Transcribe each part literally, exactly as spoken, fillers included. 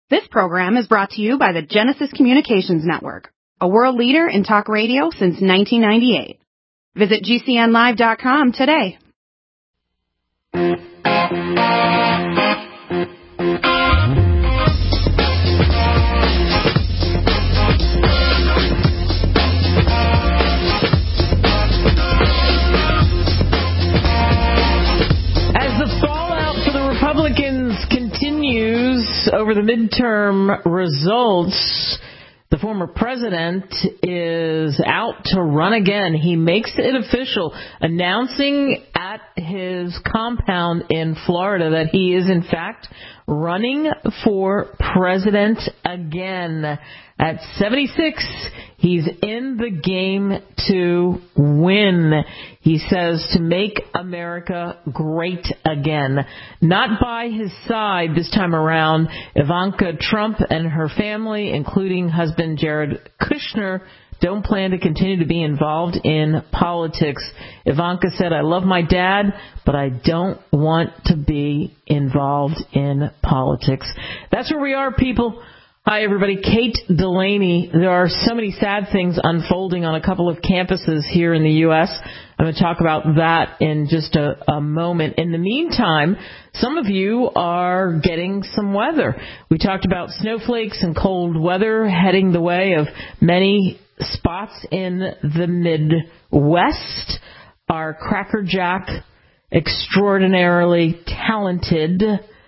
This program is brought to you by the Genesis Communications Network, a world leader in talk radio since nineteen ninety-eight. Visit G C N live dot com today. Over the midterm results, the former president is out to run again. He makes it official, announcing at his compound in Florida that he is, in fact, running for president again. At seventy-six, he's in the game to win. He says to make America great again. Not by his side this time around, Ivanka Trump and her family, including husband Jared Kushner, don't plan to continue to be involved in politics. Ivanka said, "I love my dad, but I don't want to be involved in politics." That's where we are, people. Hi, everybody. Kate Delaney. There are so many sad things unfolding on a couple of campuses here in the U S I'm going to talk about that in just a, a moment. In the meantime, some of you are getting some weather. We talked about snowflakes and cold weather heading the way of many spots in the Midwest. Our crackerjack, extraordinarily talented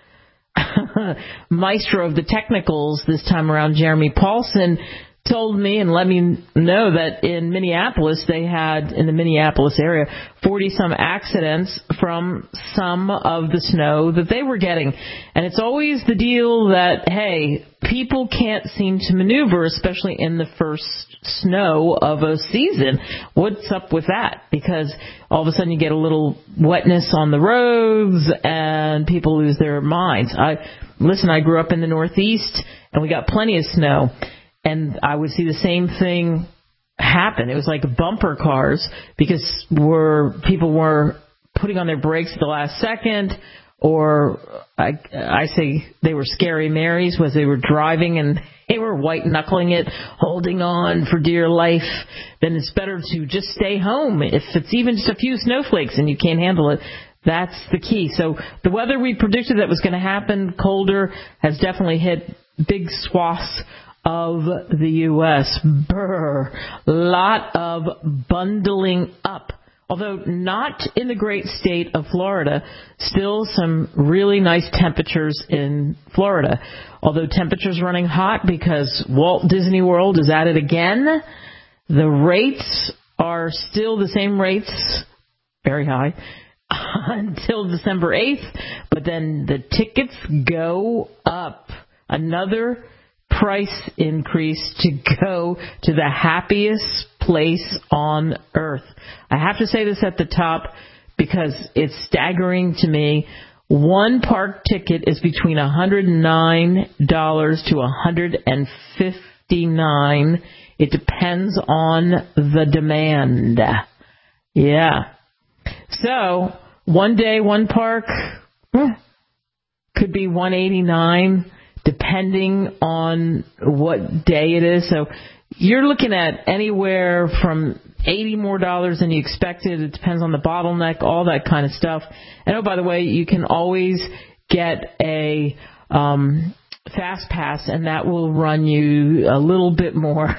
maestro of the technicals this time around, Jeremy Paulson, told me and let me know that in Minneapolis, they had, in the Minneapolis area, forty-some accidents from some of the snow that they were getting. And it's always the deal that, hey, people can't seem to maneuver, especially in the first snow of a season. What's up with that? Because all of a sudden you get a little wetness on the roads and people lose their minds. I listen, I grew up in the Northeast and we got plenty of snow. And I would see the same thing happen. It was like bumper cars because were people were putting on their brakes at the last second, or I, I say they were scary Marys, was they were driving and they were white knuckling it, holding on for dear life. Then it's better to just stay home if it's even just a few snowflakes and you can't handle it. That's the key. So the weather we predicted that was going to happen, colder, has definitely hit big swaths of the U S Brr. Lot of bundling up. Although not in the great state of Florida, still some really nice temperatures in Florida. Although temperatures running hot because Walt Disney World is at it again, the rates are still the same rates, very high, until December eighth, but then the tickets go up. Another price increase to go to the happiest place on earth. I have to say this at the top because it's staggering to me. One park ticket is between one hundred nine dollars to one hundred fifty-nine dollars. It depends on the demand. Yeah. So one day, one park could be one hundred eighty-nine dollars. Depending on what day it is. So you're looking at anywhere from eighty more dollars than you expected. It depends on the bottleneck, all that kind of stuff. And oh, by the way, you can always get a um, fast pass, and that will run you a little bit more.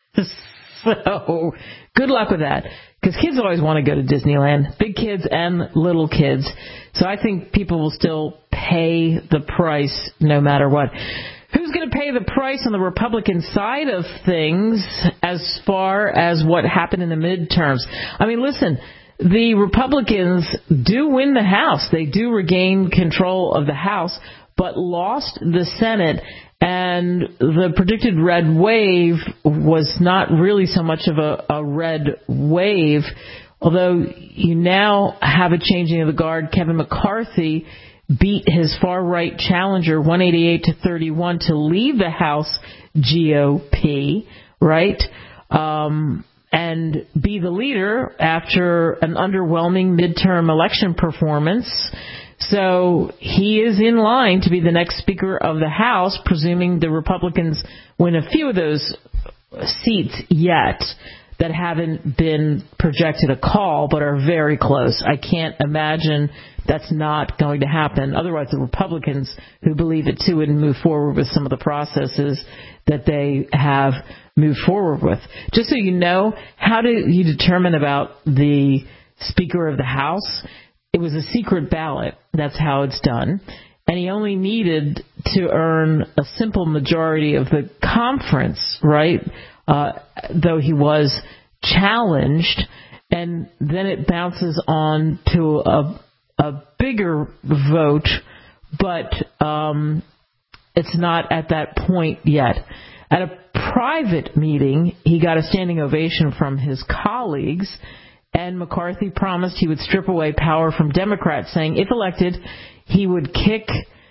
So good luck with that, because kids always want to go to Disneyland, big kids and little kids. So I think people will still pay the price no matter what. Who's going to pay the price on the Republican side of things as far as what happened in the midterms? I mean, listen, the Republicans do win the House. They do regain control of the House, but lost the Senate. And the predicted red wave was not really so much of a, a red wave, although you now have a changing of the guard. Kevin McCarthy beat his far-right challenger one eighty-eight to thirty-one to leave the House G O P, right, um, and be the leader after an underwhelming midterm election performance. So he is in line to be the next Speaker of the House, presuming the Republicans win a few of those seats yet that haven't been projected a call but are very close. I can't imagine that's not going to happen. Otherwise, the Republicans, who believe it too, wouldn't move forward with some of the processes that they have moved forward with. Just so you know, how do you determine about the Speaker of the House? It was a secret ballot. That's how it's done. And he only needed to earn a simple majority of the conference, right? Uh, though he was challenged. And then it bounces on to a, a bigger vote, but um, it's not at that point yet. At a private meeting, he got a standing ovation from his colleagues, and McCarthy promised he would strip away power from Democrats, saying if elected, he would kick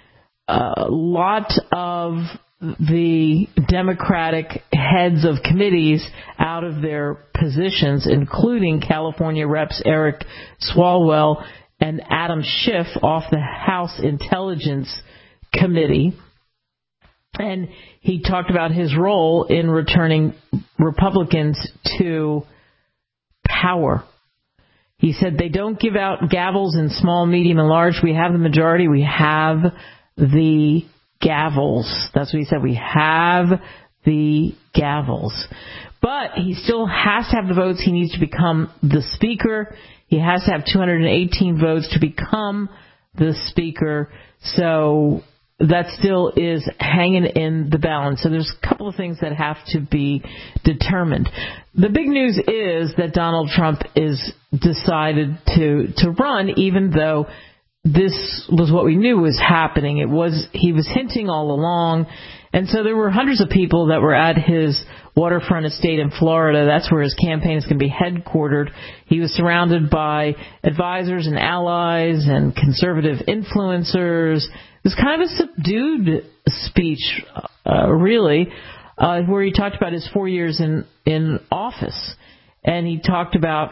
a lot of the Democratic heads of committees out of their positions, including California Reps Eric Swalwell and Adam Schiff off the House Intelligence Committee. And he talked about his role in returning Republicans to power. He said they don't give out gavels in small, medium, and large. We have the majority. We have the gavels. That's what he said. We have the gavels. But he still has to have the votes. He needs to become the Speaker. He has to have two hundred eighteen votes to become the Speaker. So that still is hanging in the balance. So there's a couple of things that have to be determined. The big news is that Donald Trump is decided to, to run, even though this was what we knew was happening. It was, he was hinting all along. And so there were hundreds of people that were at his waterfront estate in Florida. That's where his campaign is going to be headquartered. He was surrounded by advisors and allies and conservative influencers. It was kind of a subdued speech, uh, really, uh, where he talked about his four years in, in office. And he talked about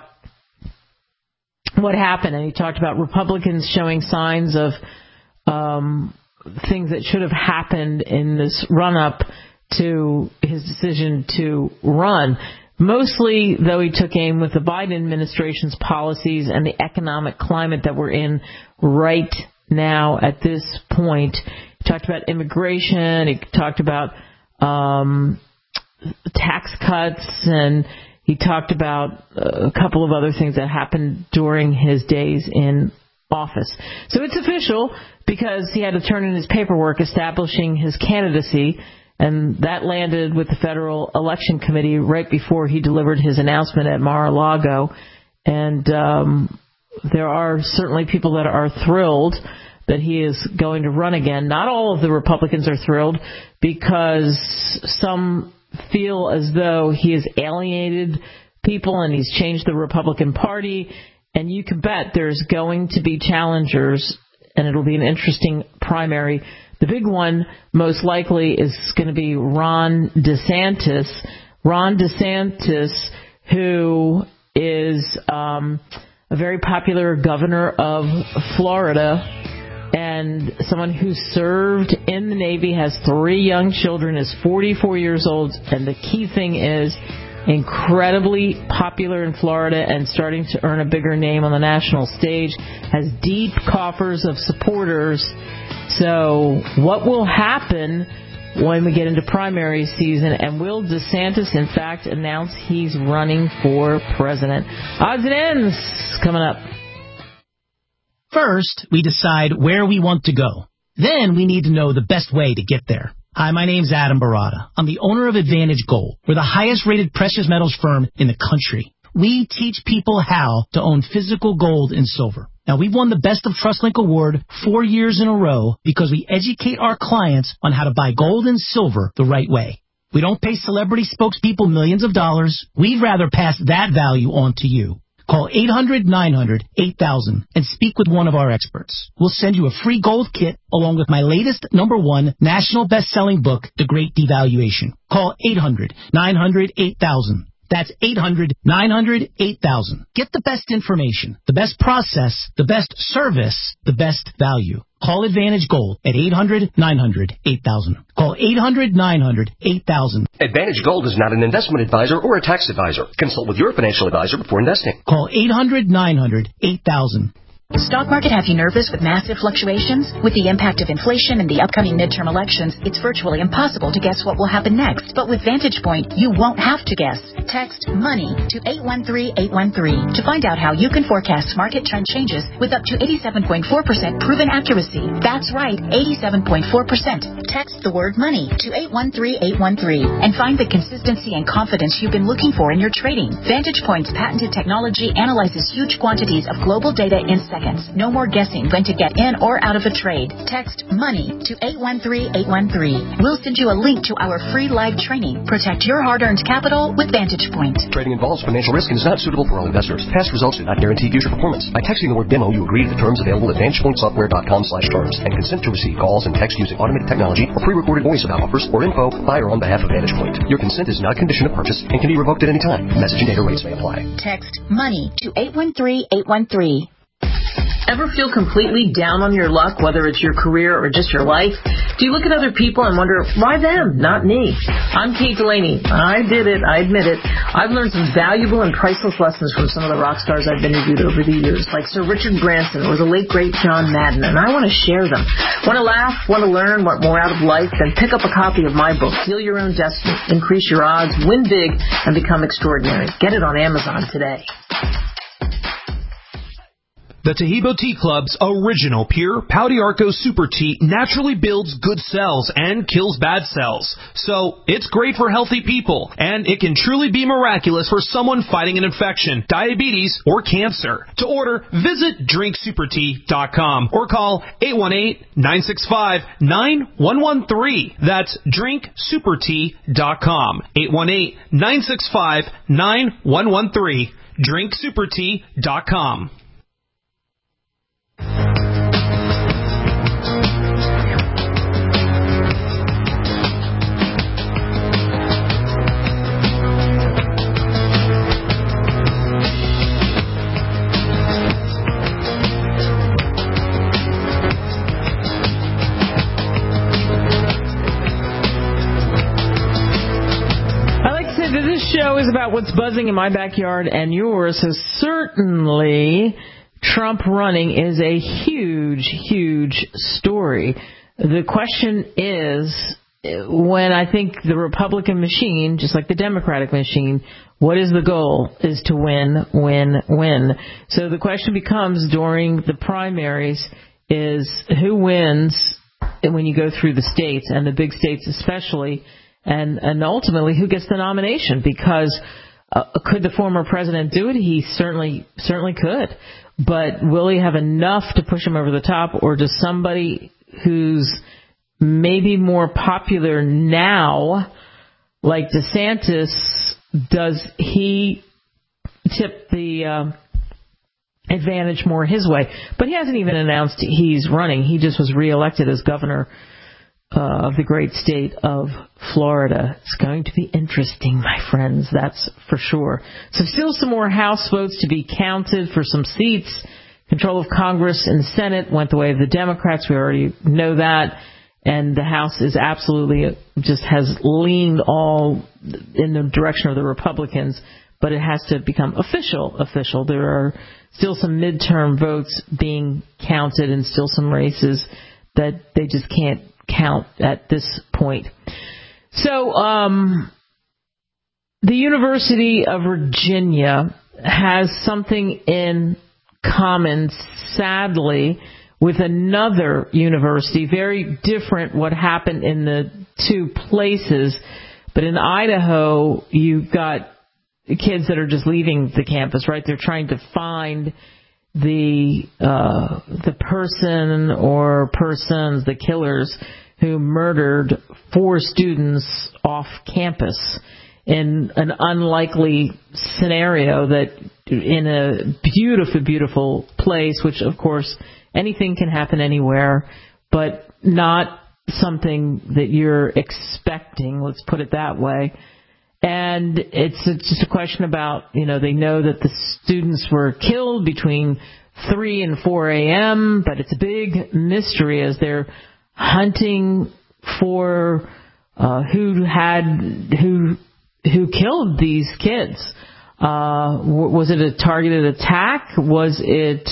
what happened, and he talked about Republicans showing signs of um, things that should have happened in this run-up to his decision to run. Mostly, though, he took aim with the Biden administration's policies and the economic climate that we're in right now at this point. He talked about immigration. He talked about um, tax cuts, and he talked about a couple of other things that happened during his days in office. So it's official because he had to turn in his paperwork establishing his candidacy, and that landed with the Federal Election Committee right before he delivered his announcement at Mar-a-Lago. And um, there are certainly people that are thrilled that he is going to run again. Not all of the Republicans are thrilled because some feel as though he has alienated people and he's changed the Republican Party. And you can bet there's going to be challengers, and it'll be an interesting primary. The big one, most likely, is going to be Ron DeSantis. Ron DeSantis, who is um, a very popular governor of Florida and someone who served in the Navy, has three young children, is forty-four years old, and the key thing is incredibly popular in Florida and starting to earn a bigger name on the national stage, has deep coffers of supporters. So what will happen when we get into primary season, and will DeSantis, in fact, announce he's running for president? Odds and ends coming up. First, we decide where we want to go. Then we need to know the best way to get there. Hi, my name's Adam Barada. I'm the owner of Advantage Gold. We're the highest-rated precious metals firm in the country. We teach people how to own physical gold and silver. Now, we've won the Best of TrustLink Award four years in a row because we educate our clients on how to buy gold and silver the right way. We don't pay celebrity spokespeople millions of dollars. We'd rather pass that value on to you. Call eight hundred, nine hundred, eight thousand and speak with one of our experts. We'll send you a free gold kit along with my latest number one national best-selling book, The Great Devaluation. Call eight hundred, nine hundred, eight thousand. That's eight hundred, nine hundred, eight thousand. Get the best information, the best process, the best service, the best value. Call Advantage Gold at eight hundred, nine hundred, eight thousand. Call eight hundred, nine hundred, eight thousand. Advantage Gold is not an investment advisor or a tax advisor. Consult with your financial advisor before investing. Call eight hundred, nine hundred, eight thousand. Stock market have you nervous with massive fluctuations? With the impact of inflation and the upcoming midterm elections, it's virtually impossible to guess what will happen next. But with Vantage Point, you won't have to guess. Text MONEY to eight one three, eight one three to find out how you can forecast market trend changes with up to eighty-seven point four percent proven accuracy. That's right, eighty-seven point four percent. Text the word MONEY to eight one three, eight one three and find the consistency and confidence you've been looking for in your trading. Vantage Point's patented technology analyzes huge quantities of global data in seconds. No more guessing when to get in or out of a trade. Text MONEY to eight one three, eight one three. We'll send you a link to our free live training. Protect your hard-earned capital with Vantage Point. Trading involves financial risk and is not suitable for all investors. Past results do not guarantee future performance. By texting the word demo, you agree to the terms available at vantage point software dot com slash terms and consent to receive calls and text using automated technology or pre-recorded voice about offers or info by or on behalf of Vantage Point. Your consent is not a condition of purchase and can be revoked at any time. Message and data rates may apply. Text MONEY to eight one three, eight one three. Ever feel completely down on your luck, whether it's your career or just your life? Do you look at other people and wonder, why them, not me? I'm Kate Delaney. I did it. I admit it. I've learned some valuable and priceless lessons from some of the rock stars I've interviewed over the years, like Sir Richard Branson or the late, great John Madden, and I want to share them. Want to laugh? Want to learn? Want more out of life? Then pick up a copy of my book, Heal Your Own Destiny, Increase Your Odds, Win Big, and Become Extraordinary. Get it on Amazon today. The Taheebo Tea Club's original pure Pau d'Arco Super Tea naturally builds good cells and kills bad cells. So, it's great for healthy people, and it can truly be miraculous for someone fighting an infection, diabetes, or cancer. To order, visit drink super tea dot com or call eight one eight, nine six five, nine one one three. That's drink super tea dot com. eight one eight, nine six five, nine one one three. drink super tea dot com. Show is about what's buzzing in my backyard and yours, so certainly Trump running is a huge, huge story. The question is, when I think the Republican machine, just like the Democratic machine, what is the goal? Is to win, win, win. So the question becomes during the primaries is who wins when you go through the states, and the big states especially, And, and ultimately, who gets the nomination? Because uh, could the former president do it? He certainly certainly could. But will he have enough to push him over the top, or does somebody who's maybe more popular now, like DeSantis, does he tip the uh, advantage more his way? But he hasn't even announced he's running. He just was reelected as governor Uh, of the great state of Florida. It's going to be interesting, my friends, that's for sure. So still some more House votes to be counted for some seats. Control of Congress and the Senate went the way of the Democrats. We already know that. And the House is absolutely, just has leaned all in the direction of the Republicans. But it has to become official, official. There are still some midterm votes being counted and still some races that they just can't count at this point. So, um, the University of Virginia has something in common, sadly, with another university. Very different what happened in the two places. But in Idaho, you've got kids that are just leaving the campus, right? They're trying to find the uh, the person or persons, the killers, who murdered four students off campus in an unlikely scenario that in a beautiful, beautiful place, which, of course, anything can happen anywhere, but not something that you're expecting, let's put it that way. And it's, it's just a question about, you know, they know that the students were killed between three and four a.m., but it's a big mystery as they're hunting for uh, who had who who killed these kids. Uh, was it a targeted attack? Was it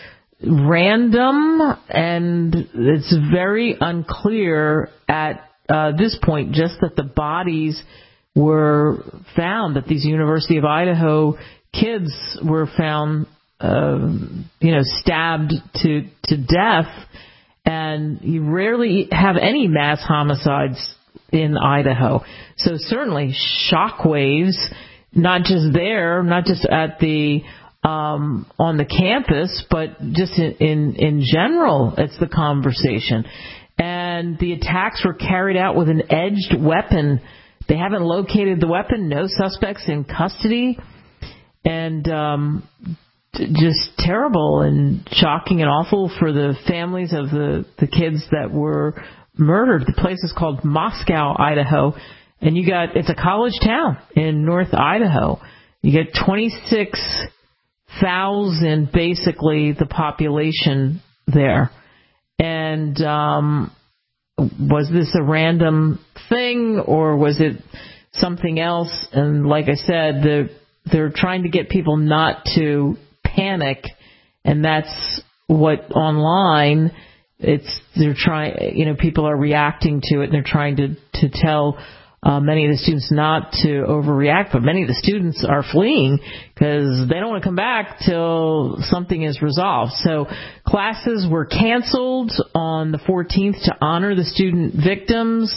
random? And it's very unclear at uh, this point, just that the bodies were found, that these University of Idaho kids were found, uh, you know, stabbed to to death. And you rarely have any mass homicides in Idaho. So certainly shockwaves, not just there, not just at the um, on the campus, but just in, in, in general, it's the conversation. And the attacks were carried out with an edged weapon. They haven't located the weapon, no suspects in custody. And um, just terrible and shocking and awful for the families of the, the kids that were murdered. The place is called Moscow, Idaho, and you got, it's a college town in North Idaho. You get twenty-six thousand, basically, the population there. And um, was this a random thing, or was it something else? And like I said, the, they're trying to get people not to panic, and that's what online it's they're trying, you know, people are reacting to it, and they're trying to to tell uh, many of the students not to overreact, but many of the students are fleeing because they don't want to come back till something is resolved. So classes were canceled on the fourteenth to honor the student victims,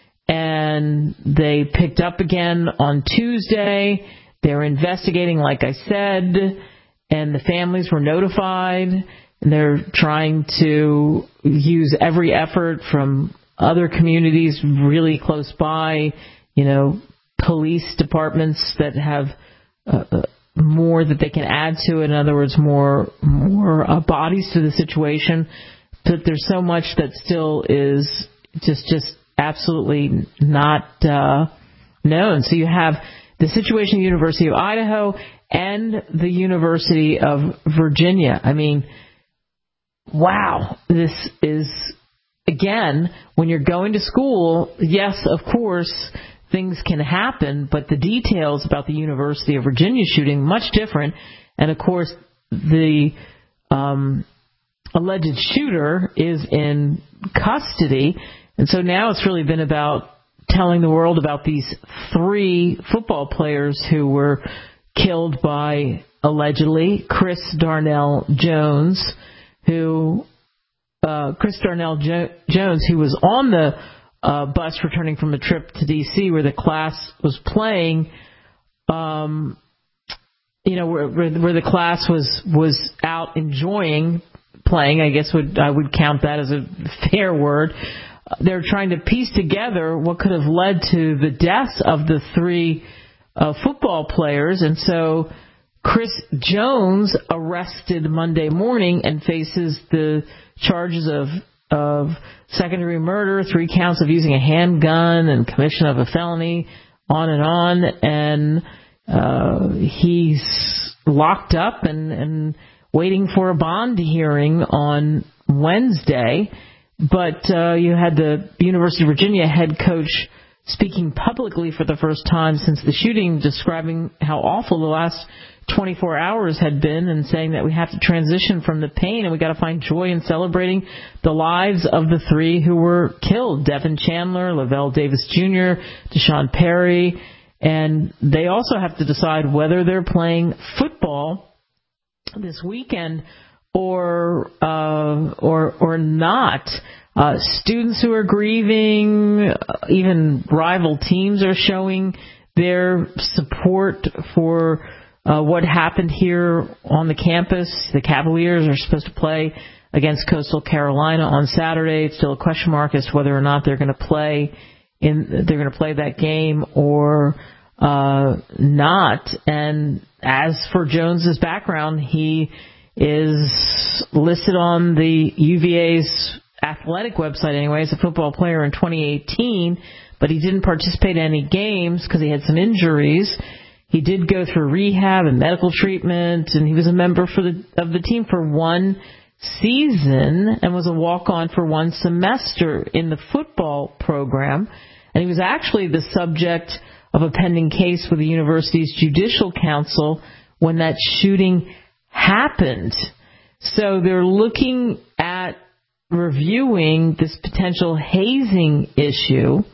and they picked up again on Tuesday. They're investigating, like I said, and the families were notified, and they're trying to use every effort from other communities really close by, you know, police departments that have uh, more that they can add to it. In other words, more more uh, bodies to the situation. But there's so much that still is just just absolutely not uh, known. So you have the situation at the University of Idaho and the University of Virginia. I mean, wow, this is, again, when you're going to school, yes, of course, things can happen, but the details about the University of Virginia shooting, much different. And, of course, the um, alleged shooter is in custody. And so now it's really been about telling the world about these three football players who were killed by, allegedly, Chris Darnell Jones, who uh, Chris Darnell jo- Jones, who was on the uh, bus returning from a trip to D C where the class was playing, um, you know, where, where the class was was out enjoying playing. I guess would I would count that as a fair word. They're trying to piece together what could have led to the deaths of the three uh, football players. And so Chris Jones arrested Monday morning and faces the charges of of second-degree murder, three counts of using a handgun, and commission of a felony, on and on. And uh, he's locked up and, and waiting for a bond hearing on Wednesday. But uh, you had the University of Virginia head coach speaking publicly for the first time since the shooting, describing how awful the last twenty-four hours had been, and saying that we have to transition from the pain and we got to find joy in celebrating the lives of the three who were killed: Devin Chandler, Lavelle Davis Junior, Deshaun Perry, and they also have to decide whether they're playing football this weekend or uh, or or not. Uh, students who are grieving, even rival teams are showing their support for uh, what happened here on the campus. The Cavaliers are supposed to play against Coastal Carolina on Saturday. It's still a question mark as to whether or not they're going to play in they're going to play that game or uh, not. And as for Jones's background, he is listed on the U V A's athletic website anyway as a football player in twenty eighteen, but he didn't participate in any games because he had some injuries. He did go through rehab and medical treatment, and he was a member for the, of the team for one season and was a walk-on for one semester in the football program. And he was actually the subject of a pending case with the university's judicial council when that shooting happened. So they're looking at reviewing this potential hazing issue.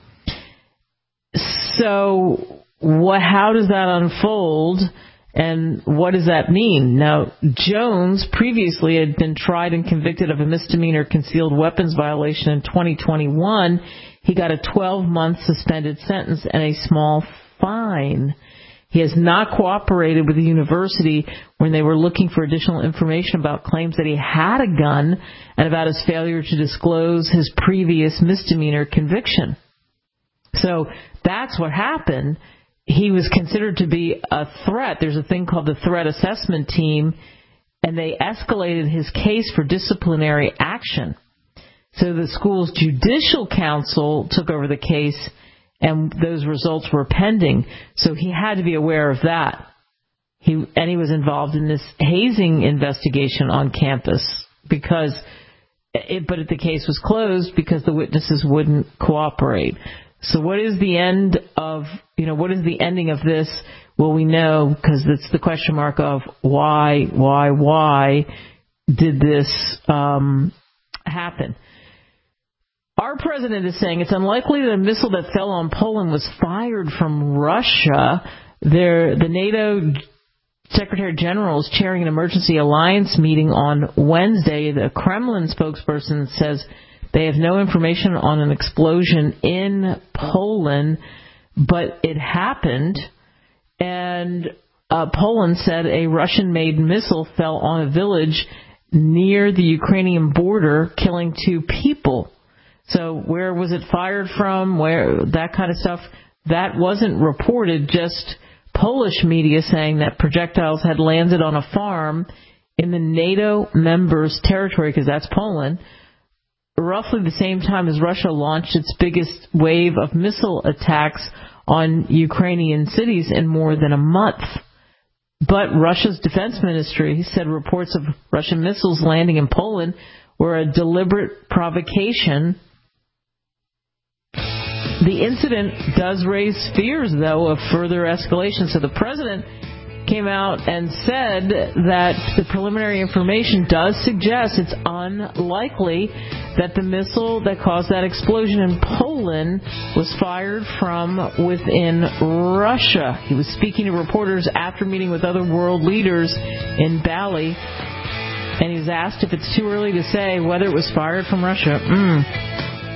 So what, how does that unfold, and what does that mean? Now, Jones previously had been tried and convicted of a misdemeanor concealed weapons violation in twenty twenty-one. He got a twelve-month suspended sentence and a small fine. He has not cooperated with the university when they were looking for additional information about claims that he had a gun and about his failure to disclose his previous misdemeanor conviction. So that's what happened. He was considered to be a threat. There's a thing called the threat assessment team, and they escalated his case for disciplinary action. So the school's judicial council took over the case, and those results were pending. So he had to be aware of that. He and he was involved in this hazing investigation on campus because, it, but the case was closed because the witnesses wouldn't cooperate. So what is the end of, you know, what is the ending of this? Well, we know, because it's the question mark of why, why, why did this um, happen? Our president is saying it's unlikely that a missile that fell on Poland was fired from Russia. There, the NATO Secretary General is chairing an emergency alliance meeting on Wednesday. The Kremlin spokesperson says they have no information on an explosion in Poland, but it happened. And uh, Poland said a Russian-made missile fell on a village near the Ukrainian border, killing two people. So where was it fired from? Where, that kind of stuff, that wasn't reported. Just Polish media saying that projectiles had landed on a farm in the NATO members' territory, because that's Poland, roughly the same time as Russia launched its biggest wave of missile attacks on Ukrainian cities in more than a month. But Russia's defense ministry said reports of Russian missiles landing in Poland were a deliberate provocation. The incident does raise fears, though, of further escalation. So the president came out and said that the preliminary information does suggest it's unlikely that the missile that caused that explosion in Poland was fired from within Russia. He was speaking to reporters after meeting with other world leaders in Bali, and he was asked if it's too early to say whether it was fired from Russia. Mm.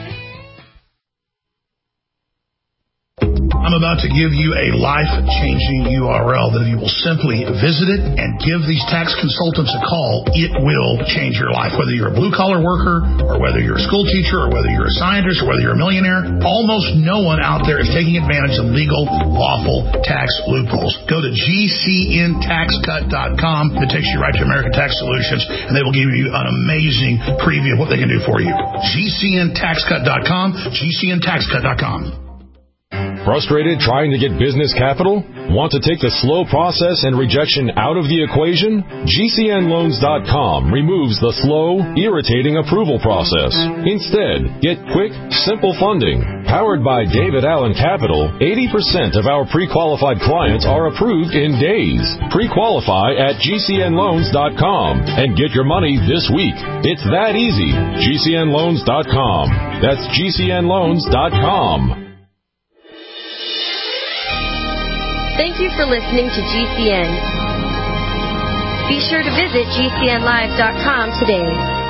I'm about to give you a life-changing U R L that if you will simply visit it and give these tax consultants a call, it will change your life. Whether you're a blue-collar worker or whether you're a school teacher or whether you're a scientist or whether you're a millionaire, almost no one out there is taking advantage of legal, lawful tax loopholes. Go to G C N tax cut dot com. It takes you right to American Tax Solutions, and they will give you an amazing preview of what they can do for you. G C N tax cut dot com, G C N tax cut dot com. Frustrated trying to get business capital? Want to take the slow process and rejection out of the equation? G C N loans dot com removes the slow, irritating approval process. Instead, get quick, simple funding. Powered by David Allen Capital, eighty percent of our pre-qualified clients are approved in days. Pre-qualify at G C N loans dot com and get your money this week. It's that easy. G C N loans dot com. That's G C N loans dot com. Thank you for listening to G C N. Be sure to visit G C N live dot com today.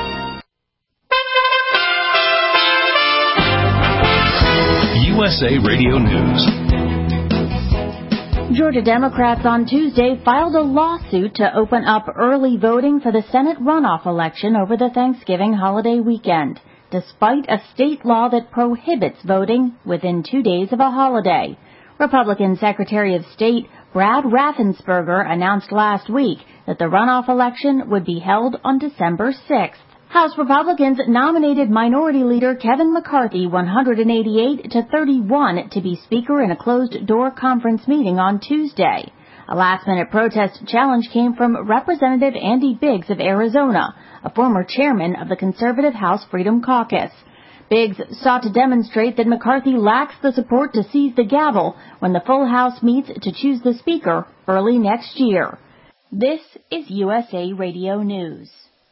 U S A Radio News. Georgia Democrats on Tuesday filed a lawsuit to open up early voting for the Senate runoff election over the Thanksgiving holiday weekend, despite a state law that prohibits voting within two days of a holiday. Republican Secretary of State Brad Raffensperger announced last week that the runoff election would be held on December sixth. House Republicans nominated Minority Leader Kevin McCarthy one hundred eighty-eight to thirty-one to be Speaker in a closed-door conference meeting on Tuesday. A last-minute protest challenge came from Representative Andy Biggs of Arizona, a former chairman of the conservative House Freedom Caucus. Biggs sought to demonstrate that McCarthy lacks the support to seize the gavel when the full House meets to choose the Speaker early next year. This is U S A Radio News.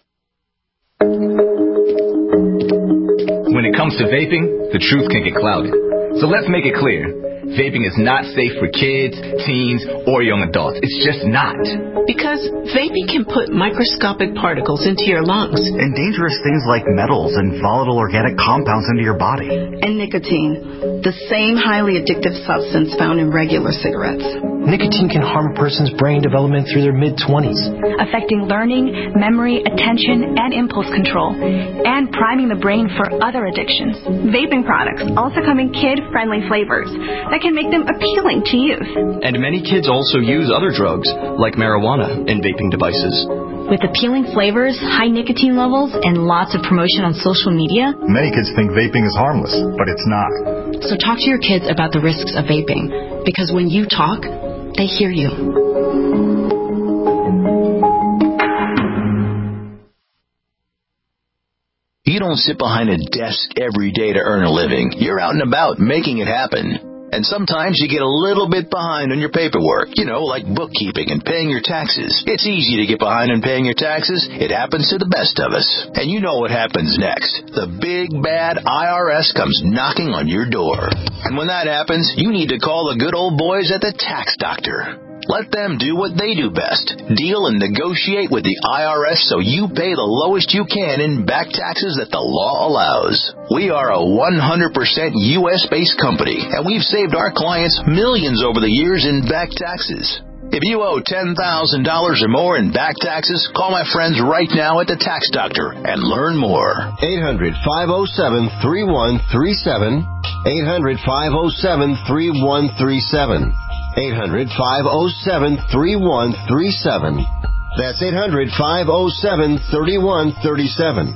When it comes to vaping, the truth can get clouded. So let's make it clear. Vaping is not safe for kids, teens, or young adults. It's just not. Because vaping can put microscopic particles into your lungs. And dangerous things like metals and volatile organic compounds into your body. And nicotine, the same highly addictive substance found in regular cigarettes. Nicotine can harm a person's brain development through their mid-twenties, affecting learning, memory, attention, and impulse control, and priming the brain for other addictions. Vaping products also come in kid-friendly flavors that can make them appealing to youth. And many kids also use other drugs, like marijuana, in vaping devices. With appealing flavors, high nicotine levels, and lots of promotion on social media, many kids think vaping is harmless, but it's not. So talk to your kids about the risks of vaping, because when you talk, they hear you. You don't sit behind a desk every day to earn a living. You're out and about making it happen. And sometimes you get a little bit behind on your paperwork, you know, like bookkeeping and paying your taxes. It's easy to get behind on paying your taxes. It happens to the best of us. And you know what happens next. The big, bad I R S comes knocking on your door. And when that happens, you need to call the good old boys at the Tax Doctor. Let them do what they do best. Deal and negotiate with the I R S so you pay the lowest you can in back taxes that the law allows. We are a one hundred percent U S-based company, and we've saved our clients millions over the years in back taxes. If you owe ten thousand dollars or more in back taxes, call my friends right now at the Tax Doctor and learn more. eight hundred, five oh seven, three one three seven. eight hundred, five oh seven, three one three seven. eight hundred, five oh seven, three one three seven. That's eight hundred, five oh seven, three one three seven.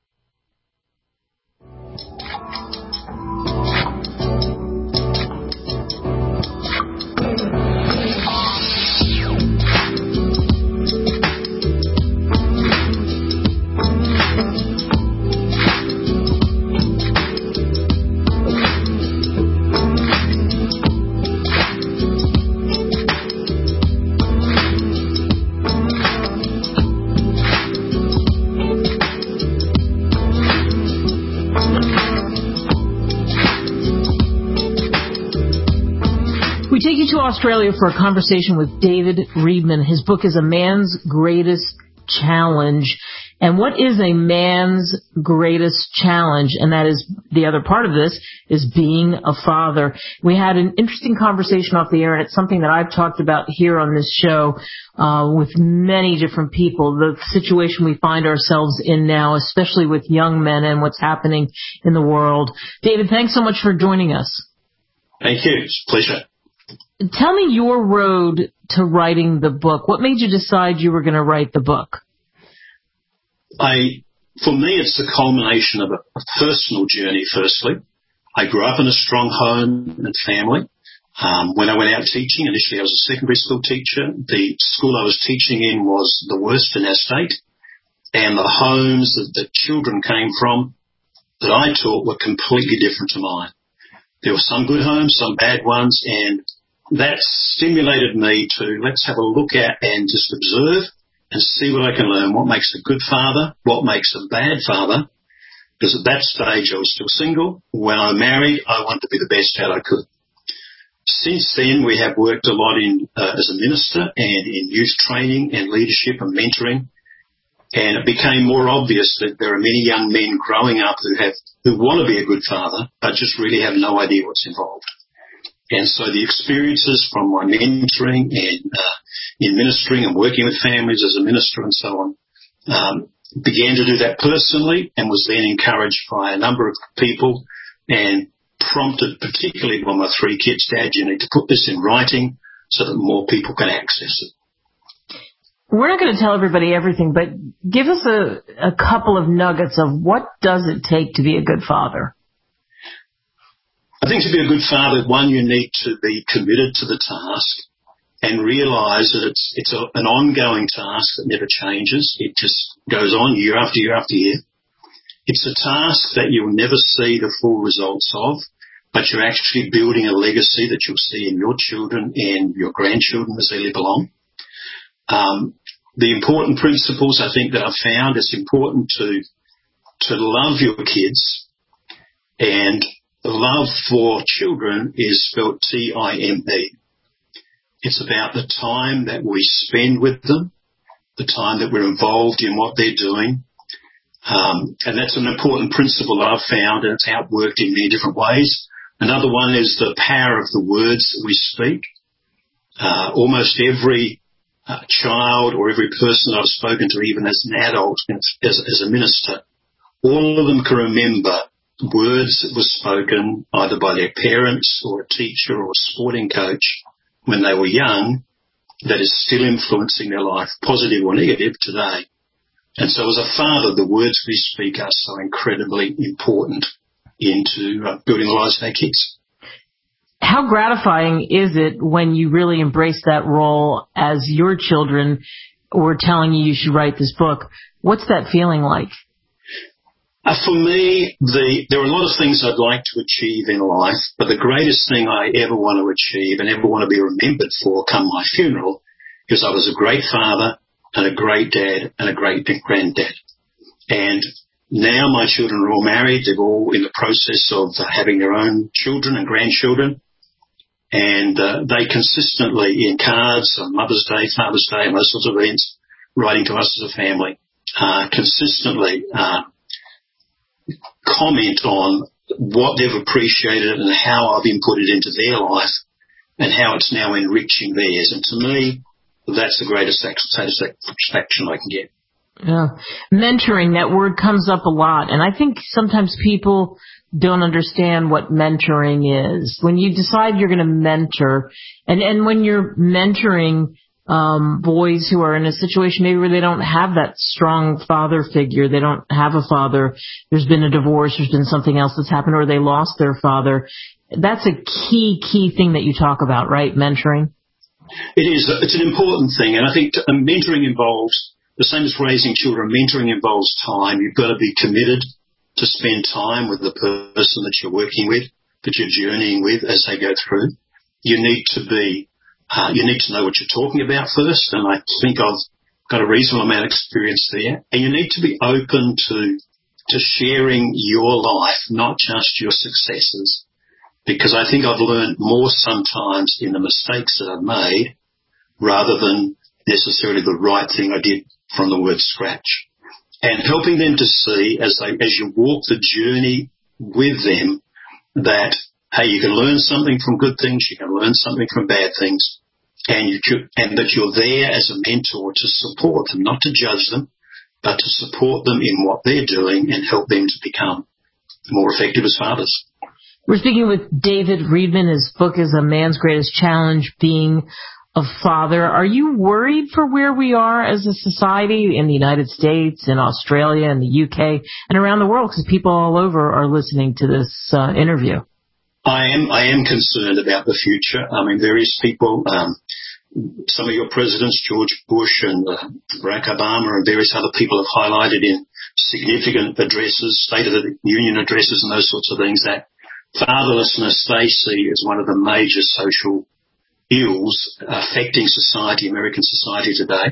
We take you to Australia for a conversation with David Reedman. His book is A Man's Greatest Challenge. And what is a man's greatest challenge? And that is, the other part of this is being a father. We had an interesting conversation off the air, and it's something that I've talked about here on this show uh, with many different people. The situation we find ourselves in now, especially with young men and what's happening in the world. David, thanks so much for joining us. Thank you. It's a pleasure. Tell me your road to writing the book. What made you decide you were going to write the book? I, for me, it's the culmination of a, a personal journey, firstly. I grew up in a strong home and family. Um, when I went out teaching, initially I was a secondary school teacher. The school I was teaching in was the worst in our state, and the homes that the children came from that I taught were completely different to mine. There were some good homes, some bad ones, and that stimulated me to let's have a look at and just observe and see what I can learn. What makes a good father? What makes a bad father? Because at that stage I was still single. When I married, I wanted to be the best dad I could. Since then, we have worked a lot in uh, as a minister and in youth training and leadership and mentoring. And it became more obvious that there are many young men growing up who have who want to be a good father, but just really have no idea what's involved. And so the experiences from my mentoring and uh, in ministering and working with families as a minister and so on um, began to do that personally, and was then encouraged by a number of people and prompted particularly by my three kids, Dad, you need to put this in writing so that more people can access it. We're not going to tell everybody everything, but give us a, a couple of nuggets of what does it take to be a good father? I think to be a good father, one, you need to be committed to the task and realise that it's it's a, an ongoing task that never changes. It just goes on year after year after year. It's a task that you'll never see the full results of, but you're actually building a legacy that you'll see in your children and your grandchildren as they live along. Um, the important principles I think that I've found, it's important to to love your kids, and love for children is spelled T I M E. It's about the time that we spend with them, the time that we're involved in what they're doing. Um, and that's an important principle that I've found, and it's outworked in many different ways. Another one is the power of the words that we speak. Uh, almost every uh, child or every person I've spoken to, even as an adult, as, as a minister, all of them can remember words that were spoken either by their parents or a teacher or a sporting coach when they were young that is still influencing their life, positive or negative, today. And so as a father, the words we speak are so incredibly important into uh, building the lives of our kids. How gratifying is it when you really embrace that role as your children were telling you you should write this book? What's that feeling like? Uh, for me, the, there are a lot of things I'd like to achieve in life, but the greatest thing I ever want to achieve and ever want to be remembered for come my funeral is I was a great father and a great dad and a great granddad. And now my children are all married. They're all in the process of having their own children and grandchildren. And uh, they consistently, in cards on Mother's Day, Father's Day, and those sorts of events, writing to us as a family, uh, consistently uh, comment on what they've appreciated and how I've inputted into their life and how it's now enriching theirs. And to me, that's the greatest satisfaction I can get. Yeah. Mentoring, that word comes up a lot. And I think sometimes people don't understand what mentoring is. When you decide you're going to mentor, and, and when you're mentoring um, boys who are in a situation maybe where they don't have that strong father figure, they don't have a father, there's been a divorce, there's been something else that's happened, or they lost their father. That's a key, key thing that you talk about, right? Mentoring? It is. It's an important thing. And I think uh, mentoring involves, the same as raising children, mentoring involves time. You've got to be committed to spend time with the person that you're working with, that you're journeying with as they go through. You need to be Uh, you need to know what you're talking about first, and I think I've got a reasonable amount of experience there. And you need to be open to to sharing your life, not just your successes, because I think I've learned more sometimes in the mistakes that I've made rather than necessarily the right thing I did from the word scratch. And helping them to see as they as you walk the journey with them that, hey, you can learn something from good things, you can learn something from bad things, and you could, and that you're there as a mentor to support them, not to judge them, but to support them in what they're doing and help them to become more effective as fathers. We're speaking with David Readman. His book is A Man's Greatest Challenge, Being a Father. Are you worried for where we are as a society in the United States, in Australia, in the U K, and around the world? Because people all over are listening to this uh, interview. I am I am concerned about the future. I mean, various people, um, some of your presidents, George Bush and uh, Barack Obama and various other people have highlighted in significant addresses, State of the Union addresses and those sorts of things, that fatherlessness they see as one of the major social ills affecting society, American society today.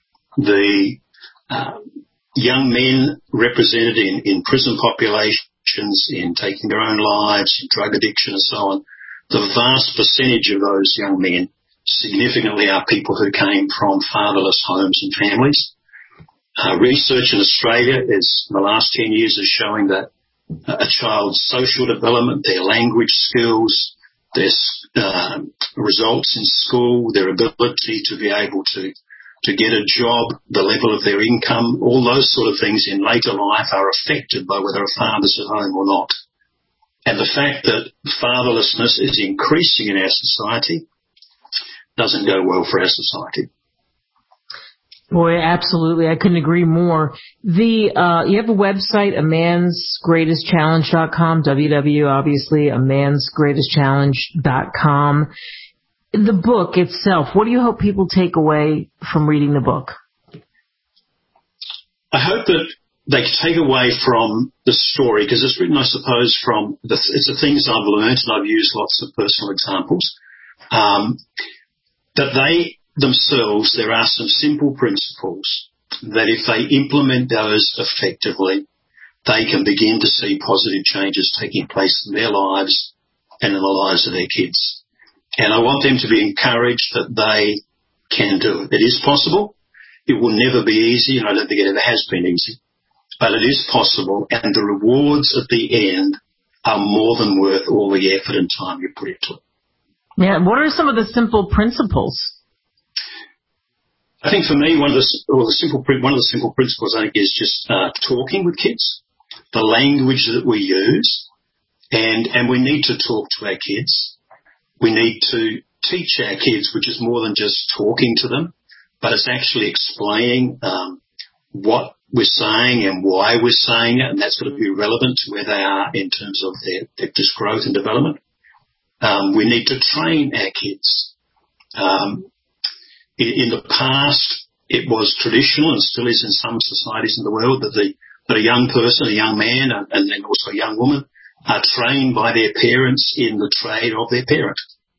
The uh, young men represented in, in prison populations, in taking their own lives, in drug addiction and so on, the vast percentage of those young men significantly are people who came from fatherless homes and families. Uh, research in Australia is, in the last ten years, is showing that a child's social development, their language skills, their uh, results in school, their ability to be able to, to get a job, the level of their income, all those sort of things in later life are affected by whether a father's at home or not. And the fact that fatherlessness is increasing in our society doesn't go well for our society. Boy, absolutely. I couldn't agree more. The uh you have a website, a mans greatest challenge dot com, W W, obviously, a mans greatest challenge dot com. The book itself, what do you hope people take away from reading the book? I hope that they can take away from the story, because it's written, I suppose, from the, it's the things I've learned, and I've used lots of personal examples, um, that they themselves, there are some simple principles that if they implement those effectively, they can begin to see positive changes taking place in their lives and in the lives of their kids. And I want them to be encouraged that they can do it. It is possible. It will never be easy, and I don't think it ever has been easy. But it is possible, and the rewards at the end are more than worth all the effort and time you put into it. Yeah, what are some of the simple principles? I think for me, one of the, well, the simple one of the simple principles, I think, is just uh, talking with kids, the language that we use, and and we need to talk to our kids. We need to teach our kids, which is more than just talking to them, but it's actually explaining um, what we're saying and why we're saying it, and that's got to be relevant to where they are in terms of their, their just growth and development. Um, we need to train our kids. Um, in, in the past, it was traditional, and still is in some societies in the world, that, the, that a young person, a young man, and, and then also a young woman are trained by their parents in the trade of their parent.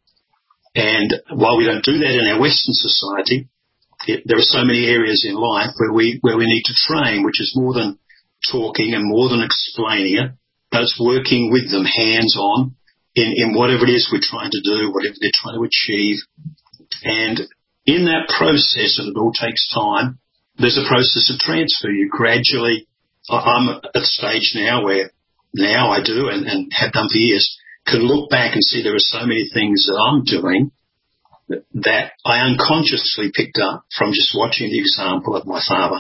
And while we don't do that in our Western society, it, there are so many areas in life where we where we need to train, which is more than talking and more than explaining it, but it's working with them hands-on in, in whatever it is we're trying to do, whatever they're trying to achieve. And in that process, and it all takes time, there's a process of transfer. You gradually, I'm at the stage now where now I do and, and have done for years, can look back and see there are so many things that I'm doing that I unconsciously picked up from just watching the example of my father.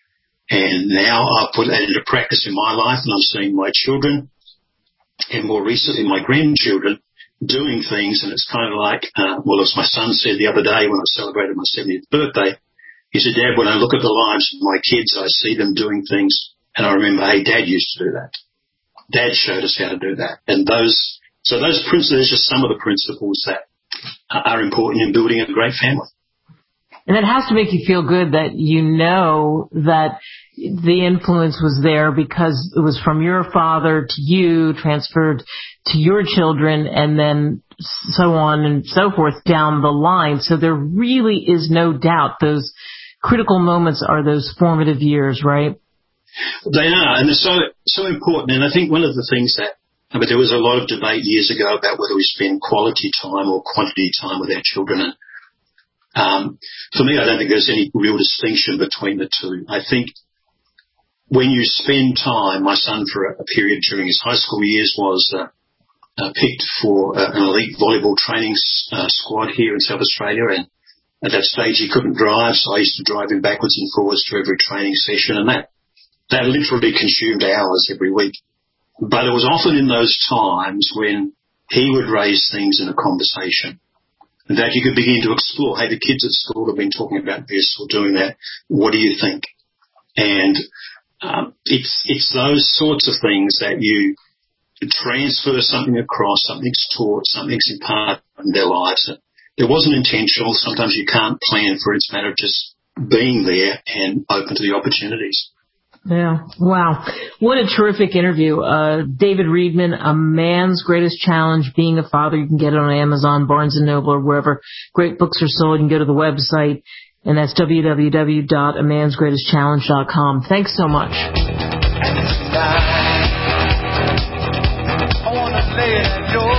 And now I put that into practice in my life, and I'm seeing my children and more recently my grandchildren doing things. And it's kind of like, uh, well, as my son said the other day when I celebrated my seventieth birthday, he said, Dad, when I look at the lives of my kids, I see them doing things, and I remember, hey, Dad used to do that. Dad showed us how to do that. And those, so those principles, just some of the principles that are important in building a great family. And it has to make you feel good that you know that the influence was there because it was from your father to you, transferred to your children, and then so on and so forth down the line. So there really is no doubt those critical moments are those formative years, right? They are, and they're so so important. And I think one of the things that, I mean, there was a lot of debate years ago about whether we spend quality time or quantity time with our children. And um, for me, I don't think there's any real distinction between the two. I think when you spend time, my son for a, a period during his high school years was uh, uh, picked for uh, an elite volleyball training uh, squad here in South Australia, and at that stage he couldn't drive, so I used to drive him backwards and forwards to every training session, and that that literally consumed hours every week. But it was often in those times when he would raise things in a conversation that you could begin to explore. Hey, the kids at school have been talking about this or doing that. What do you think? And um, it's it's those sorts of things that you transfer something across, something's taught, something's imparted in their lives. It wasn't intentional. Sometimes you can't plan for it. It's a matter of just being there and open to the opportunities. Yeah. Wow. What a terrific interview. Uh, David Riedman, A Man's Greatest Challenge, Being a Father. You can get it on Amazon, Barnes and Noble, or wherever great books are sold. You can go to the website, and that's w w w dot a mans greatest challenge dot com. Thanks so much. I want to lay it at your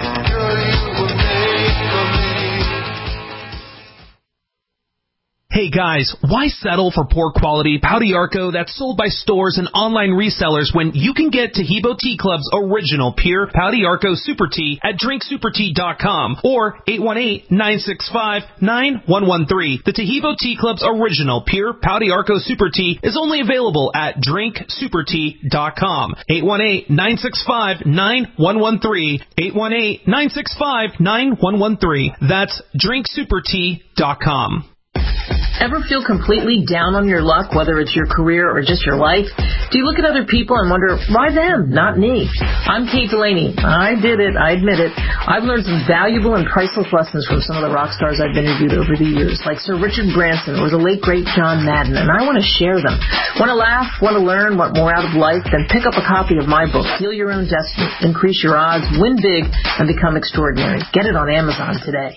Hey Guys, why settle for poor quality Pau d'Arco that's sold by stores and online resellers when you can get Taheebo Tea Club's original pure Pau d'Arco Super Tea at drink super tea dot com or eight one eight, nine six five, nine one one three. The Taheebo Tea Club's original pure Pau d'Arco Super Tea is only available at drink super tea dot com. eight one eight, nine six five, nine one one three. eight one eight, nine six five, nine one one three. That's drink super tea dot com. Ever feel completely down on your luck, whether it's your career or just your life? Do you look at other people and wonder, why them, not me? I'm Kate Delaney. I did it. I admit it. I've learned some valuable and priceless lessons from some of the rock stars I've interviewed over the years, like Sir Richard Branson or the late, great John Madden, and I want to share them. Want to laugh? Want to learn? Want more out of life? Then pick up a copy of my book, Heal Your Own Destiny, Increase Your Odds, Win Big, and Become Extraordinary. Get it on Amazon today.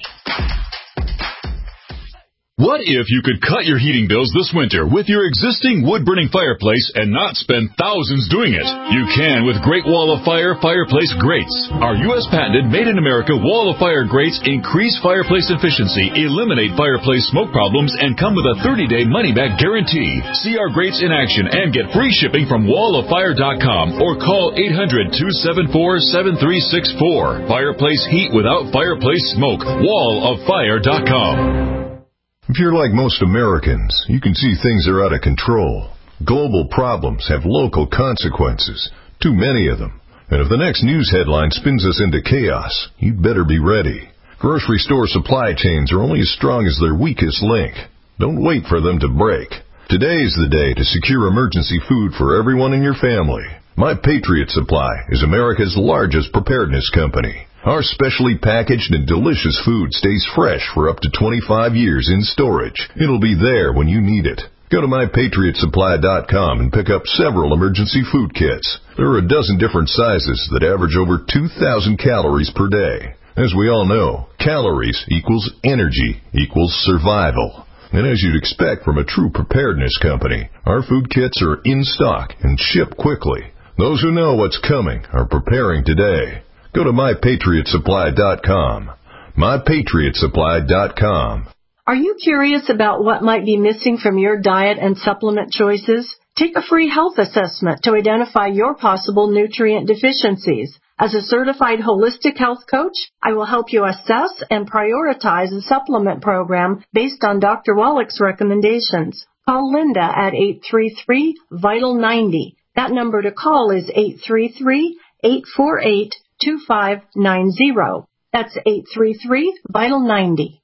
What if you could cut your heating bills this winter with your existing wood-burning fireplace and not spend thousands doing it? You can with Great Wall of Fire Fireplace Grates. Our U S patented made-in-America Wall of Fire grates increase fireplace efficiency, eliminate fireplace smoke problems, and come with a thirty-day money-back guarantee. See our grates in action and get free shipping from wall of fire dot com or call eight hundred, two seven four, seven three six four. Fireplace heat without fireplace smoke. wall of fire dot com. If you're like most Americans, you can see things are out of control. Global problems have local consequences, too many of them. And if the next news headline spins us into chaos, you'd better be ready. Grocery store supply chains are only as strong as their weakest link. Don't wait for them to break. Today's the day to secure emergency food for everyone in your family. My Patriot Supply is America's largest preparedness company. Our specially packaged and delicious food stays fresh for up to twenty-five years in storage. It'll be there when you need it. Go to my patriot supply dot com and pick up several emergency food kits. There are a dozen different sizes that average over two thousand calories per day. As we all know, calories equals energy equals survival. And as you'd expect from a true preparedness company, our food kits are in stock and ship quickly. Those who know what's coming are preparing today. Go to my patriot supply dot com. my patriot supply dot com. Are you curious about what might be missing from your diet and supplement choices? Take a free health assessment to identify your possible nutrient deficiencies. As a certified holistic health coach, I will help you assess and prioritize a supplement program based on Doctor Wallach's recommendations. Call Linda at eight three three, vital ninety. That number to call is eight three three, eight four eight, two five nine zero. That's eight three three, vital ninety.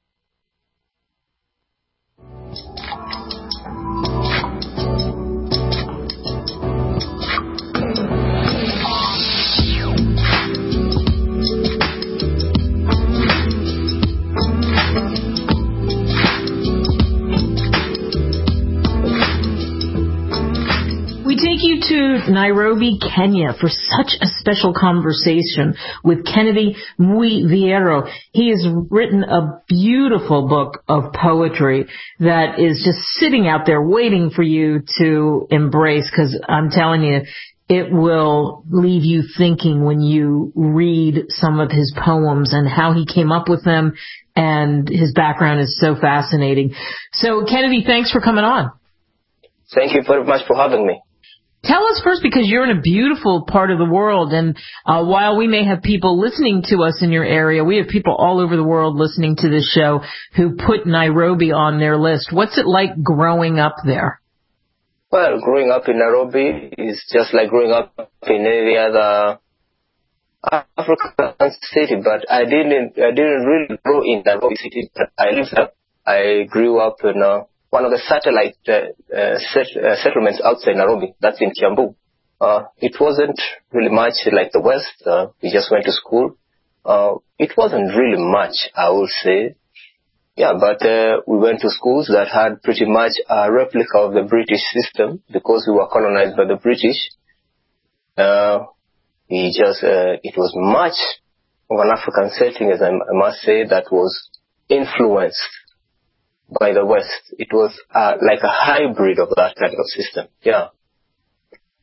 Take you to Nairobi, Kenya for such a special conversation with Kennedy Mui-Viero. He has written a beautiful book of poetry that is just sitting out there waiting for you to embrace, because I'm telling you, it will leave you thinking when you read some of his poems and how he came up with them, and his background is so fascinating. So, Kennedy, thanks for coming on. Thank you very much for having me. Tell us first, because you're in a beautiful part of the world, and uh, while we may have people listening to us in your area, we have people all over the world listening to this show who put Nairobi on their list. What's it like growing up there? Well, growing up in Nairobi is just like growing up in any other African city, but I didn't, I didn't really grow in Nairobi city. But I lived there. I grew up in uh, one of the satellite uh, uh, set, uh, settlements outside Nairobi. That's in Kiambu. Uh, it wasn't really much like the West. Uh, we just went to school. Uh, it wasn't really much, I would say. Yeah, but uh, we went to schools that had pretty much a replica of the British system because we were colonized by the British. Uh, we just, uh, it was much of an African setting, as I, I must say, that was influenced by the West. It was uh, like a hybrid of that kind of system. Yeah.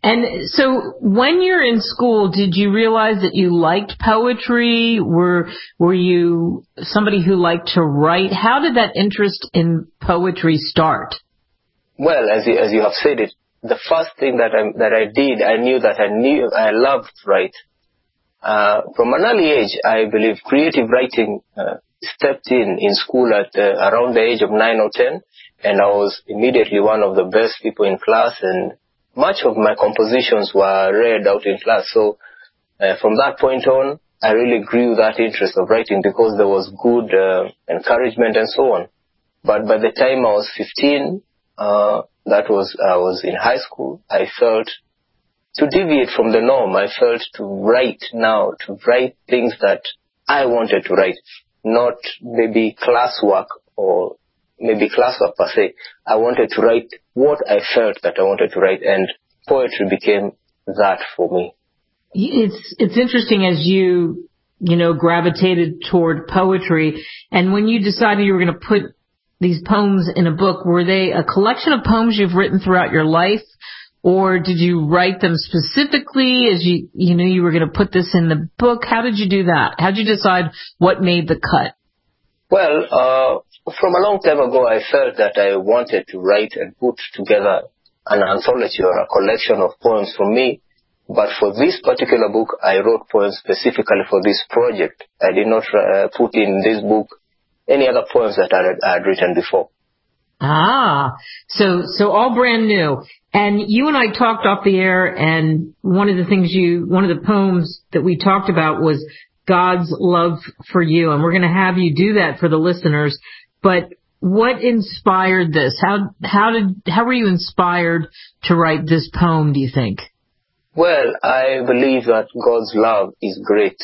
And so when you're in school, did you realize that you liked poetry? Were were you somebody who liked to write? How did that interest in poetry start? Well, as you, as you have said it, the first thing that I, that I did, I knew that I knew I loved to write. Uh, from an early age, I believe creative writing uh, stepped in in school at uh, around the age of nine or ten, and I was immediately one of the best people in class, and much of my compositions were read out in class. So uh, from that point on, I really grew that interest of writing because there was good uh, encouragement and so on. But by the time I was fifteen, uh, that was I was in high school, I felt to deviate from the norm. I felt to write now, to write things that I wanted to write, not maybe classwork or maybe classwork per se. I wanted to write what I felt that I wanted to write, and poetry became that for me. It's it's interesting as you, you know, gravitated toward poetry, and when you decided you were going to put these poems in a book, were they a collection of poems you've written throughout your life? Or did you write them specifically as you, you knew you were going to put this in the book? How did you do that? How did you decide what made the cut? Well, uh, from a long time ago, I felt that I wanted to write and put together an anthology or a collection of poems for me. But for this particular book, I wrote poems specifically for this project. I did not uh, put in this book any other poems that I had, I had written before. Ah, so so all brand new. And you and I talked off the air, and one of the things you, one of the poems that we talked about was God's love for you, and we're going to have you do that for the listeners. But what inspired this? How how did how were you inspired to write this poem, do you think? Well, I believe that God's love is great,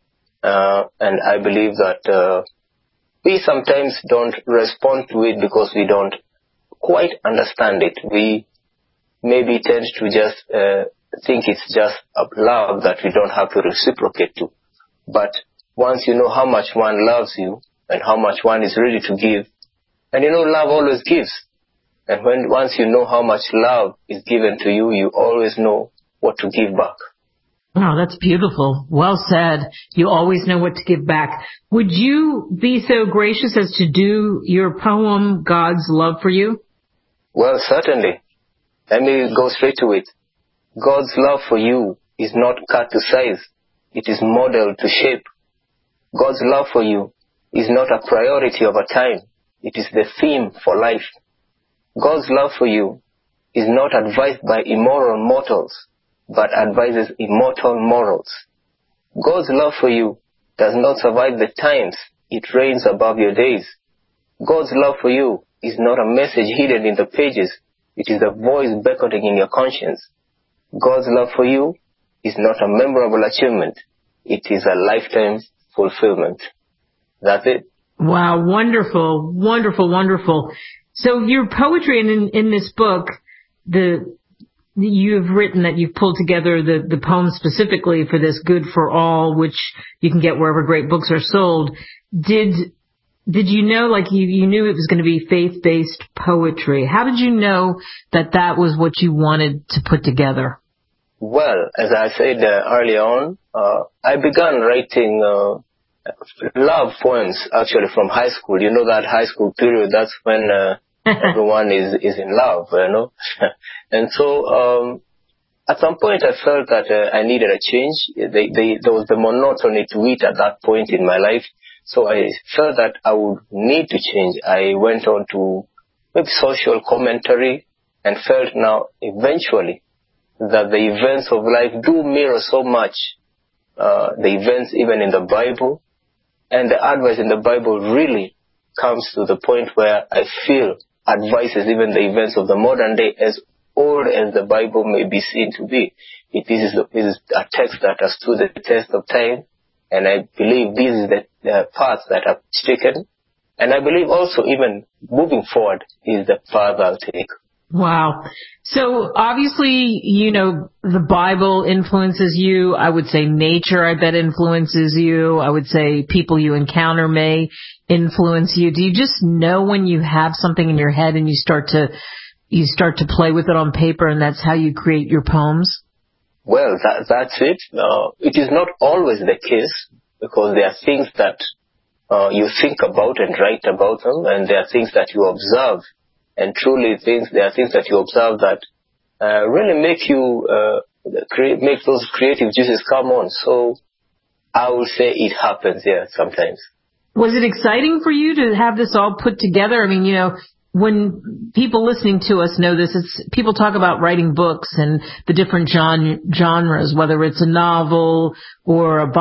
uh, and I believe that uh, we sometimes don't respond to it because we don't quite understand it. We maybe tend to just uh, think it's just a love that we don't have to reciprocate to. But once you know how much one loves you and how much one is ready to give, and you know love always gives. And when once you know how much love is given to you, you always know what to give back. Oh, that's beautiful. Well said. You always know what to give back. Would you be so gracious as to do your poem, God's Love for You? Well, certainly. Let me go straight to it. God's love for you is not cut to size. It is modeled to shape. God's love for you is not a priority over time. It is the theme for life. God's love for you is not advised by immoral mortals, but advises immortal morals. God's love for you does not survive the times. It reigns above your days. God's love for you is not a message hidden in the pages. It is a voice beckoning in your conscience. God's love for you is not a memorable achievement. It is a lifetime fulfillment. That's it. Wow, wonderful, wonderful, wonderful. So your poetry, and in, in this book, the you've written that you've pulled together the, the poem specifically for this Good for All, which you can get wherever great books are sold. Did did you know, like you, you knew it was going to be faith-based poetry? How did you know that that was what you wanted to put together? Well, as I said uh, earlier on, uh, I began writing uh, love poems actually from high school. You know that high school period, that's when uh, everyone is, is in love, you know. And so um, at some point I felt that uh, I needed a change. They, they, there was the monotony to it at that point in my life. So I felt that I would need to change. I went on to maybe social commentary and felt now eventually that the events of life do mirror so much uh, the events even in the Bible. And the advice in the Bible really comes to the point where I feel advises even the events of the modern day, as old as the Bible may be seen to be. It is, it is a text that has stood the test of time, and I believe this is the uh, path that I've taken. And I believe also even moving forward is the path I'll take. Wow. So obviously, you know, the Bible influences you. I would say nature, I bet, influences you. I would say people you encounter may influence you. Do you just know when you have something in your head and you start to you start to play with it on paper, and that's how you create your poems? Well, that, that's it. Uh, it is not always the case, because there are things that uh, you think about and write about them, and there are things that you observe, and truly things there are things that you observe that uh, really make you uh, create, make those creative juices come on. So I would say it happens, yeah, sometimes. Was it exciting for you to have this all put together? I mean, you know, when people listening to us know this, it's people talk about writing books and the different genre, genres, whether it's a novel or a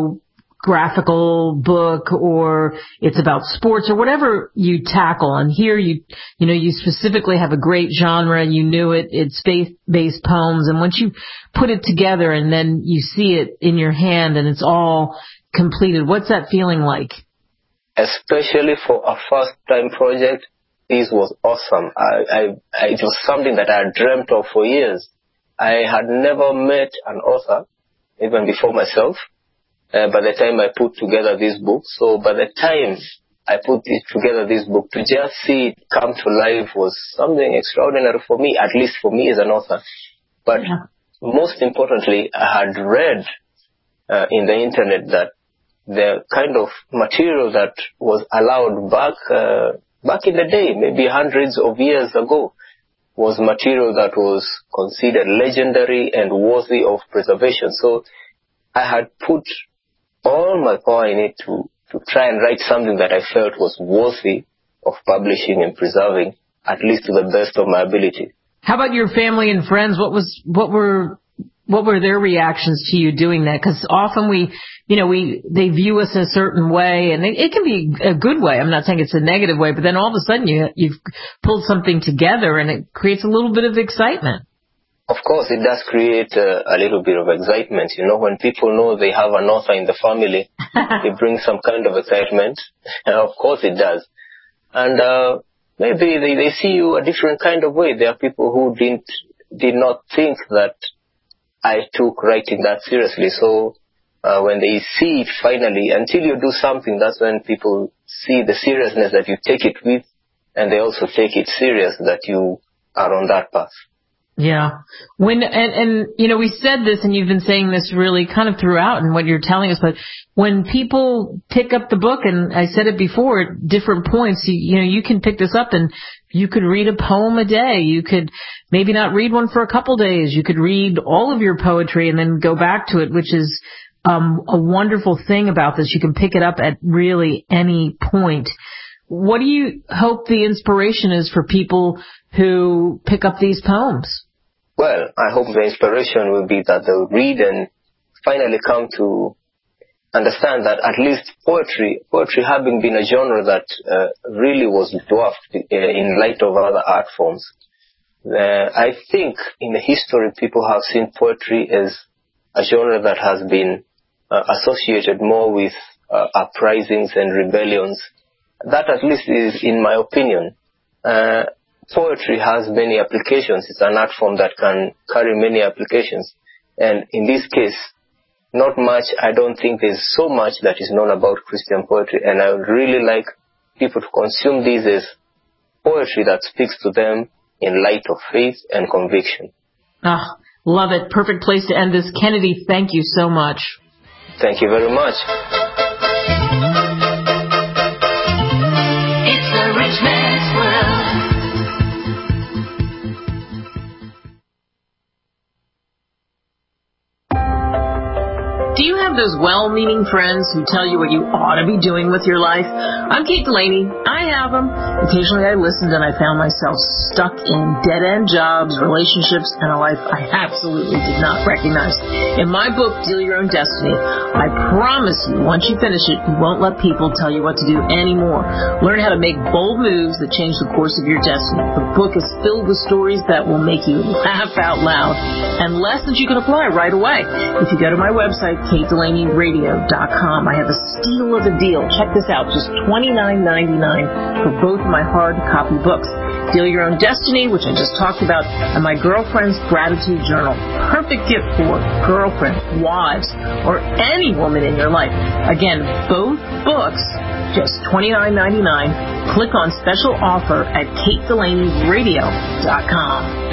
biographical book or it's about sports or whatever you tackle. And here you, you know, you specifically have a great genre. You knew it. It's faith-based poems. And once you put it together and then you see it in your hand and it's all completed, what's that feeling like? Especially for a first-time project, this was awesome. I, I, I, it was something that I had dreamt of for years. I had never met an author, even before myself, uh, by the time I put together this book. So by the time I put it together, this book, to just see it come to life was something extraordinary for me, at least for me as an author. But yeah. Most importantly, I had read uh, in the internet that the kind of material that was allowed back uh, back in the day, maybe hundreds of years ago, was material that was considered legendary and worthy of preservation. So I had put all my power in it to, to try and write something that I felt was worthy of publishing and preserving, at least to the best of my ability. How about your family and friends? What was what were What were their reactions to you doing that? Because often we, you know, we they view us a certain way, and it, it can be a good way. I'm not saying it's a negative way, but then all of a sudden you, you've pulled something together, and it creates a little bit of excitement. Of course, it does create a, a little bit of excitement. You know, when people know they have an author in the family, it brings some kind of excitement. Of course it does. And uh, maybe they, they see you a different kind of way. There are people who didn't did not think that I took writing that seriously. So uh, when they see it finally, until you do something, that's when people see the seriousness that you take it with, and they also take it serious that you are on that path. Yeah. When and, and you know, we said this, and you've been saying this really kind of throughout and what you're telling us, but when people pick up the book, and I said it before at different points, you, you know, you can pick this up and you could read a poem a day. You could maybe not read one for a couple days. You could read all of your poetry and then go back to it, which is um, a wonderful thing about this. You can pick it up at really any point. What do you hope the inspiration is for people who pick up these poems? Well, I hope the inspiration will be that they'll read and finally come to understand that at least poetry, poetry having been a genre that uh, really was dwarfed in light of other art forms. Uh, I think in the history people have seen poetry as a genre that has been uh, associated more with uh, uprisings and rebellions. That at least is in my opinion. Uh, poetry has many applications. It's an art form that can carry many applications. And in this case, not much, I don't think there's so much that is known about Christian poetry. And I would really like people to consume this as poetry that speaks to them in light of faith and conviction. Ah, love it. Perfect place to end this. Kennedy, thank you so much. Thank you very much. It's a rich man's world. Do you have those well-meaning friends who tell you what you ought to be doing with your life? I'm Kate Delaney. I have them. Occasionally I listened and I found myself stuck in dead-end jobs, relationships, and a life I absolutely did not recognize. In my book, Deal Your Own Destiny, I promise you, once you finish it, you won't let people tell you what to do anymore. Learn how to make bold moves that change the course of your destiny. The book is filled with stories that will make you laugh out loud and lessons you can apply right away. If you go to my website, kate delaney radio dot com. I have a steal of a deal. Check this out, just twenty-nine ninety-nine for both of my hard copy books. Steal Your Own Destiny, which I just talked about, and my girlfriend's gratitude journal. Perfect gift for girlfriends, wives, or any woman in your life. Again, both books, just twenty-nine ninety-nine. Click on special offer at kate delaney radio dot com.